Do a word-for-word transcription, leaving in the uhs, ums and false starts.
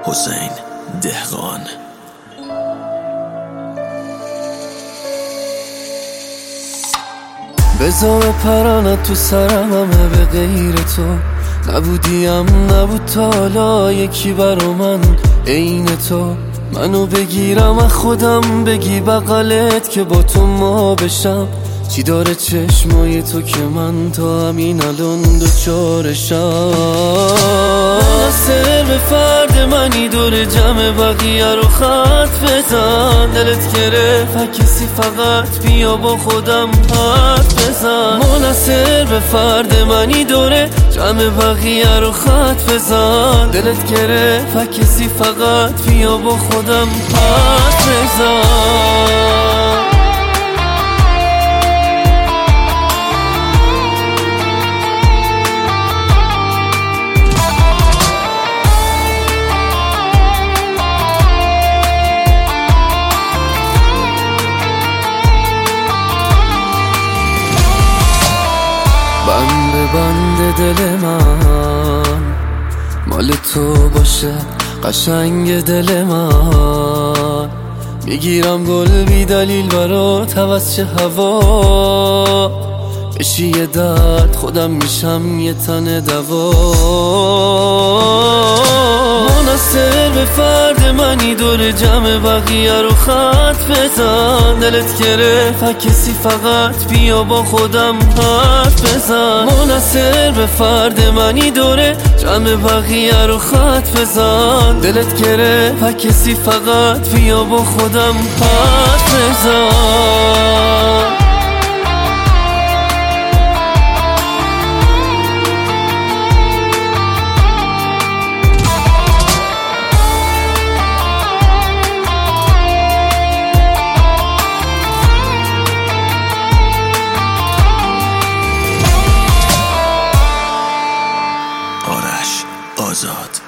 حسین دهقان. بزا بپرانت تو سرم همه به غیر تو، نبودیم نبود تا حالا یکی برا من عین تو. منو بگیرم از خودم بگی بغلت که با تو ما بشم. چی داره چشمای تو که من تا همین الان دوچارشم. منحصر به فرد منی دور جمع بقیه رو خط بزن. دلت گرفت کسی فقط بیا با خودم حرف بزن. منحصر به فرد منی دوره جمع بقیه رو خط بزن. دلت گرفت کسی فقط بیا با خودم حرف بزن. بند بند دل من مال تو باشه، قشنگ دل من. میگیرم گل بی دلیل برات عوض چه هوا. بشی یه درد خودم میشم یه تن دوا. منحصر به فرد منی دور جمع بقیه رو خط بزن. دلت گرفت کسی فقط بیا با خودم حرف بزن. منحصر به فرد منی دوره جمع بقیه رو خط بزن. دلت گرفت کسی فقط بیا با خودم حرف بزن. آزاد.